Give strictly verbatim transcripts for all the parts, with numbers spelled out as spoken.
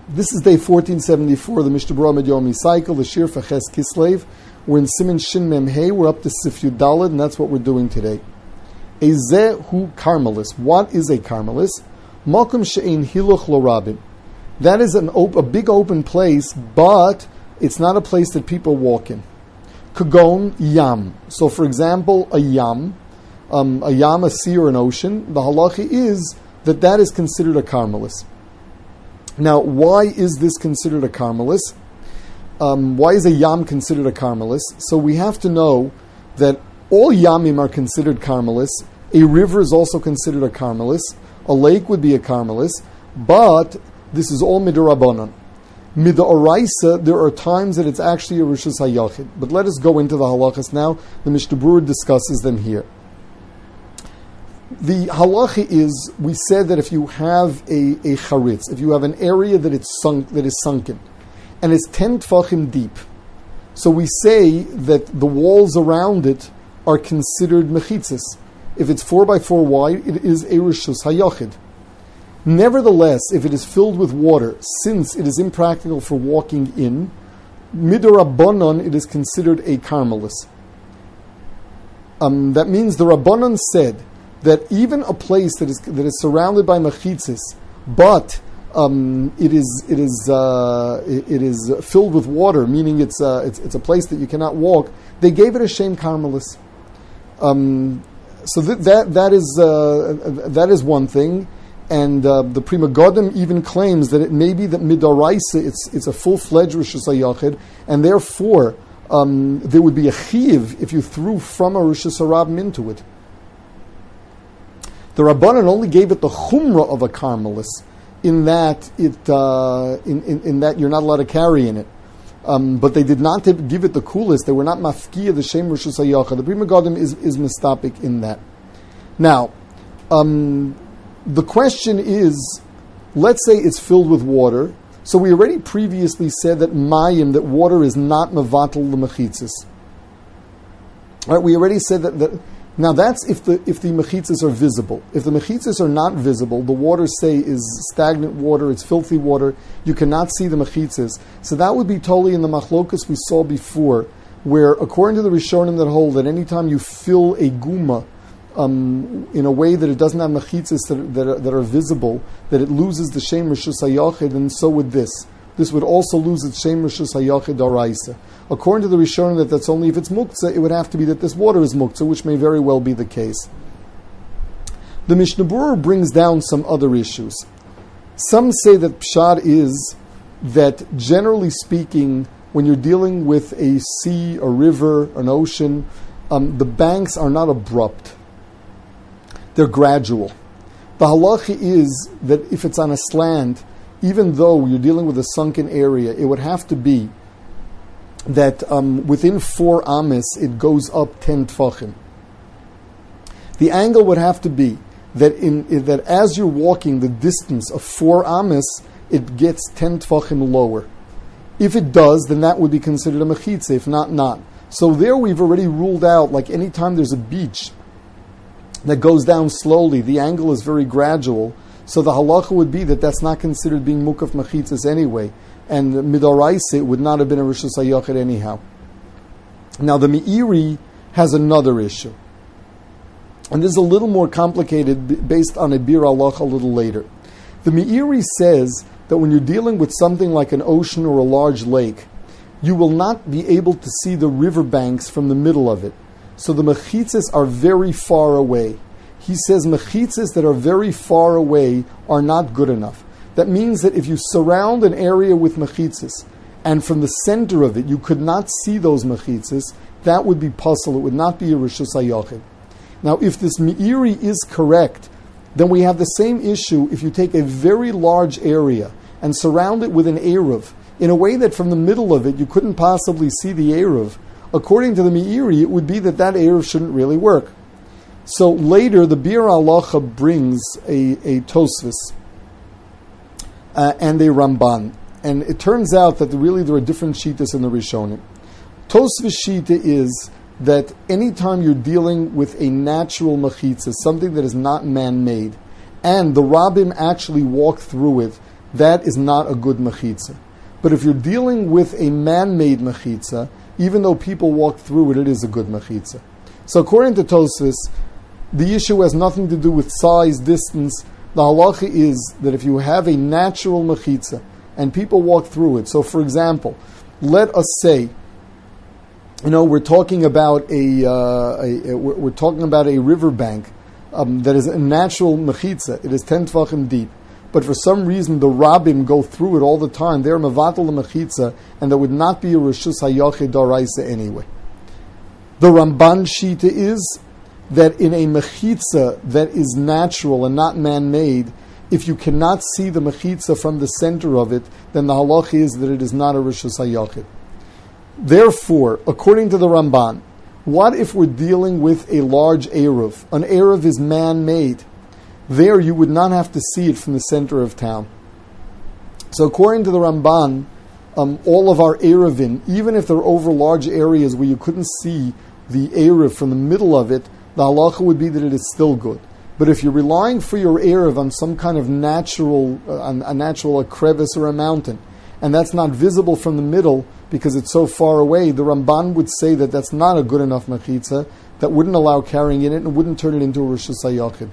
This is day fourteen seventy-four of the Mishnah Berurah Yomi cycle, the Shir for Ches Kislev. We're in Siman Shin Mem Hey. We're up to Sif Yud Daled, and that's what we're doing today. Ezeh hu karmelis. What is a karmelis? Malkum she'ein hiluch lo rabin. That is an op- a big open place, but it's not a place that people walk in. Kagon yam. So, for example, a yam, um, a yam, a sea or an ocean. The halacha is that that is considered a karmelis. Now, why is this considered a karmelis? Um, why is a yam considered a karmelis? So we have to know that all yamim are considered karmelis. A river is also considered a karmelis. A lake would be a karmelis. But this is all midorabanan. Midoraisa, there are times that it's actually a rishus hayachid. But let us go into the halachas now. The Mishnah Berurah discusses them here. The halacha is, we said that if you have a, a charitz, if you have an area that it's sunk, that is sunken, and it's ten tfachim deep, so we say that the walls around it are considered mechitzis. If it's four by four wide, it is a rishus hayachid. Nevertheless, if it is filled with water, since it is impractical for walking in, midorabanan, it is considered a karmelis. Um, that means the Rabbanan said that even a place that is that is surrounded by mechitzis, but um, it is it is uh, it, it is filled with water, meaning it's uh, it's it's a place that you cannot walk. They gave it a shem karmelis. Um, so that that that is uh, that is one thing, and uh, the Pri Megadim even claims that it may be that midoraisa it's it's a full fledged rishus hayachid, and therefore um, there would be a chiv if you threw from a rishus harabim into it. The Rabbanan only gave it the chumrah of a karmelis, in that it uh, in, in, in that you're not allowed to carry in it. Um, but they did not give it the coolest. They were not mafkiya the shem rishus hayachid. The Pri Megadim is is mistapik in that. Now, um, the question is, let's say it's filled with water. So we already previously said that mayim, that water is not mevatel the mechitzis. Right? We already said that. that Now that's if the if the mechitzas are visible. If the mechitzas are not visible, the water, say, is stagnant water, it's filthy water, you cannot see the mechitzas. So that would be totally in the machlokas we saw before, where according to the Rishonim that hold that anytime you fill a guma um, in a way that it doesn't have mechitzas that, that, are, that are visible, that it loses the shem rishus hayachid, and so would this. This would also lose its shem rishus hayachid daraisa. According to the Rishonim, that that's only if it's muktzah, it would have to be that this water is muktzah, which may very well be the case. The Mishnah Berurah brings down some other issues. Some say that pshat is that, generally speaking, when you're dealing with a sea, a river, an ocean, um, the banks are not abrupt. They're gradual. The halacha is that if it's on a slant, even though you're dealing with a sunken area, it would have to be that um, within four amis it goes up ten tfachim. The angle would have to be that in that as you're walking the distance of four amis, it gets ten tfachim lower. If it does, then that would be considered a mechitza. If not, not. So there we've already ruled out, like any time there's a beach that goes down slowly, the angle is very gradual. So the halacha would be that that's not considered being mukaf mechitzas anyway. And midoraisa would not have been a rishus hayachid anyhow. Now the Meiri has another issue, and this is a little more complicated based on a bir halacha a little later. The Meiri says that when you're dealing with something like an ocean or a large lake, you will not be able to see the riverbanks from the middle of it. So the mechitzas are very far away. He says mechitzas that are very far away are not good enough. That means that if you surround an area with mechitzas, and from the center of it you could not see those mechitzas, that would be puzzle. It would not be a rishus hayachid. Now, if this meiri is correct, then we have the same issue if you take a very large area and surround it with an eruv, in a way that from the middle of it you couldn't possibly see the eruv. According to the meiri, it would be that that eruv shouldn't really work. So later, the Bir Halacha brings a, a Tosfos, Uh, and a Ramban. And it turns out that really there are different shittas in the Rishonim. Tosfos shita is that anytime you're dealing with a natural mechitza, something that is not man-made, and the Rabbim actually walk through it, that is not a good mechitza. But if you're dealing with a man-made mechitza, even though people walk through it, it is a good mechitza. So according to Tosfos, the issue has nothing to do with size, distance. The halacha is that if you have a natural mechitza and people walk through it, so for example, let us say, you know, we're talking about a, uh, a, a we're talking about a riverbank um, that is a natural mechitza. It is ten tvachim deep, but for some reason the rabbim go through it all the time. They're mevatel the mechitza, and there would not be a reshus hayachid daraisa anyway. The Ramban shita is that in a mechitza that is natural and not man-made, if you cannot see the mechitza from the center of it, then the halach is that it is not a reshus hayachid. Therefore, according to the Ramban, what if we're dealing with a large eruv? An eruv is man-made. There you would not have to see it from the center of town. So according to the Ramban, um, all of our eruvin, even if they're over large areas where you couldn't see the eruv from the middle of it, the halacha would be that it is still good. But if you're relying for your eruv on some kind of natural, uh, on a natural a crevice or a mountain, and that's not visible from the middle because it's so far away, the Ramban would say that that's not a good enough mechitza, that wouldn't allow carrying in it and wouldn't turn it into a reshus hayachid.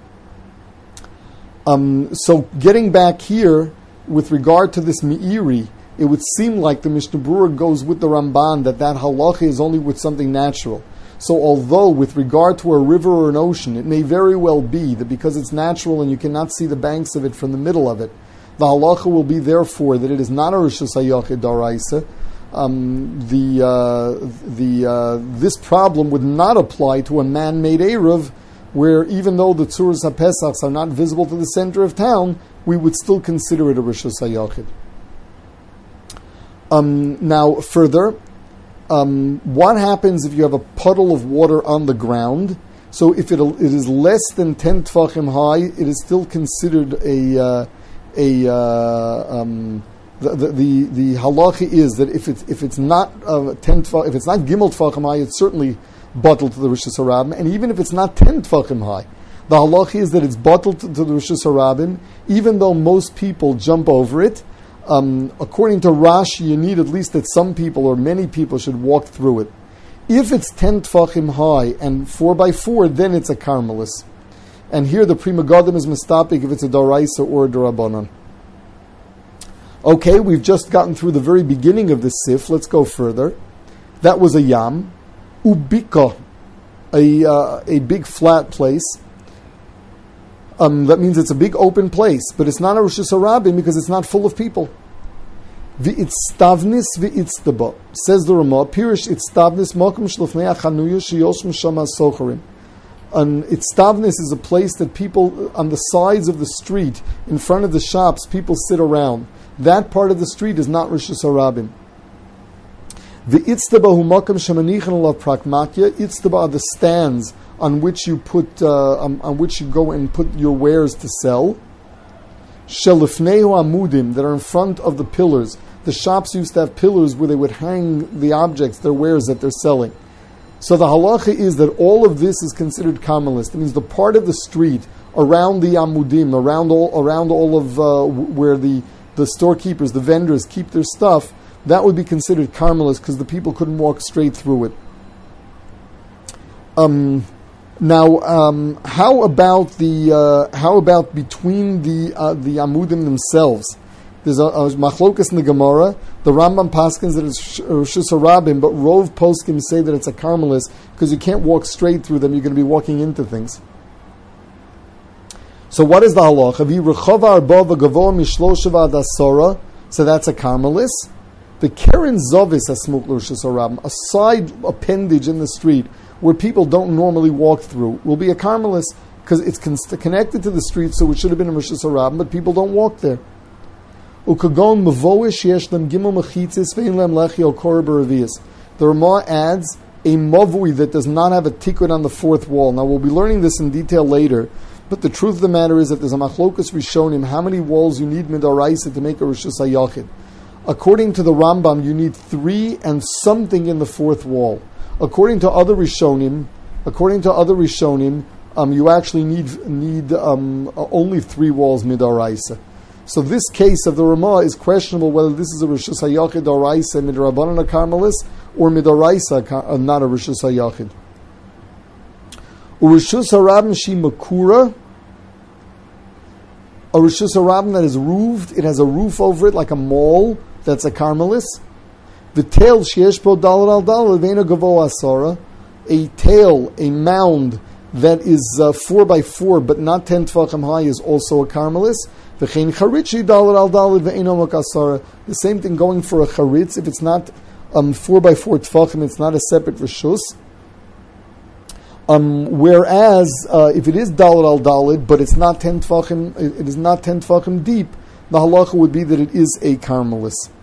Um, so getting back here, with regard to this me'iri, it would seem like the Mishnah Berurah goes with the Ramban that that halacha is only with something natural. So although with regard to a river or an ocean, it may very well be that because it's natural and you cannot see the banks of it from the middle of it, the halacha will be therefore that it is not a reshus hayachid daraisa. Um, the uh, the uh, this problem would not apply to a man-made eruv, where even though the tzuras haPesachs are not visible to the center of town, we would still consider it a reshus hayachid. Um, now, further, um, what happens if you have a puddle of water on the ground? So if it, it is less than ten tvachim high, it is still considered a uh, a uh, um, the, the the the halacha is that if it's if it's not uh, ten tvach, if it's not gimel tvachim high, it's certainly bottled to the reshus harabim, and even if it's not ten tvachim high, the halacha is that it's bottled to, to the reshus harabim, even though most people jump over it. Um, according to Rashi, you need at least that some people or many people should walk through it. If it's ten tfachim high and four by four, then it's a karmelis. And here the Pri Megadim is mistapik if it's a daraisa or a darabanan. Okay, we've just gotten through the very beginning of the sif. Let's go further. That was a yam. Ubika, a uh, a big flat place. Um, that means it's a big open place, but it's not a reshus harabim because it's not full of people. V'itztavnis v'itztaba, says the Ramah. Pirish itztavnis makom shlofnei achanuya sheyoshim shama socharim. An itztavnis is a place that people on the sides of the street, in front of the shops, people sit around. That part of the street is not reshus harabim. V'itztaba hu makom shemanichan alav prakmatya. Itztaba are the stands on which you put, uh, on, on which you go and put your wares to sell. Shelifneihu amudim, that are in front of the pillars. The shops used to have pillars where they would hang the objects, their wares that they're selling. So the halacha is that all of this is considered karmelis. That means the part of the street around the amudim, around all, around all of uh, where the, the storekeepers, the vendors keep their stuff, that would be considered karmelis because the people couldn't walk straight through it. Um... Now, um, how about the uh, how about between the uh, the amudim themselves? There's a, a machlokas in the Gemara. The Rambam paskins that it's reshus harabim, but Rov poskim say that it's a karmelis because you can't walk straight through them. You're going to be walking into things. So, what is the halacha? So that's a karmelis. The keren zovis hasmuk reshus harabim, a side appendage in the street where people don't normally walk through, will be a karmelis because it's con- connected to the street, so it should have been a reshus harabim, but people don't walk there. Ukagon mevoish yesh lem gimel mechitzis vein lem lechi al korah b'revius. The Ramah adds a mavui that does not have a tikkun on the fourth wall. Now we'll be learning this in detail later, but the truth of the matter is that there's a machlokas rishonim how many walls you need midaraisa to make a reshus hayachid. According to the Rambam, you need three and something in the fourth wall. According to other Rishonim, according to other Rishonim, um, you actually need need um, only three walls midaraisa. So this case of the Ramah is questionable whether this is a Rishus HaYachid Oraisa Midrabanan Karmelis or Midoraisa, uh, not a Rishus HaYachid. Urishus HaRabim Shi Makura, a Rishus HaRabim that is roofed, it has a roof over it like a mall, that's a Karmelis. The tail Sheyesh Po Dalad Al Dalad Veina Gavo Asara, a tail, a mound that is uh, four by four but not ten Tvachim high is also a Karmelis. The same thing going for a charitz. If it's not um, four by four tefachim, it's not a separate rishus. Um, whereas uh, if it is dalad al dalad, but it's not ten tefachim, it is not ten tefachim deep, the halacha would be that it is a karmelis.